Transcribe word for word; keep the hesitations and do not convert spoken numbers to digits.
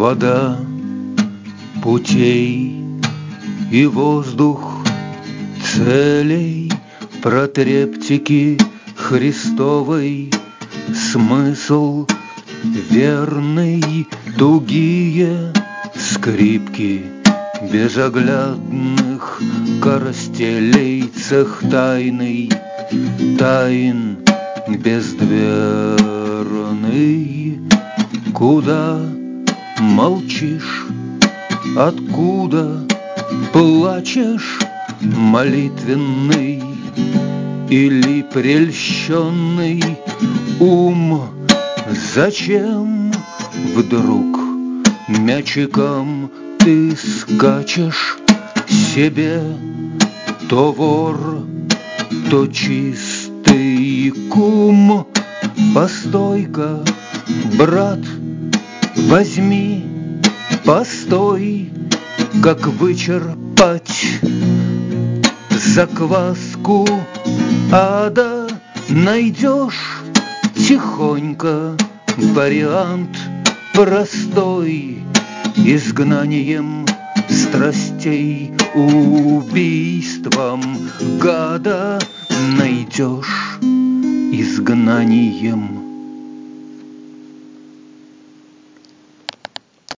вода путей и воздух целей, про трептики Христовой смысл верный, тугие скрипки безоглядных коростелей, цех тайный, тайн бездверный. Куда молчишь, откуда плачешь, молитвенный или прельщенный ум? Зачем вдруг мячиком ты скачешь себе? То вор, то чистый кум. Постой-ка, брат, возьми, постой, как вычерпать закваску ада. Найдешь тихонько вариант простой, изгнанием страстей, убийством гада. Найдешь изгнанием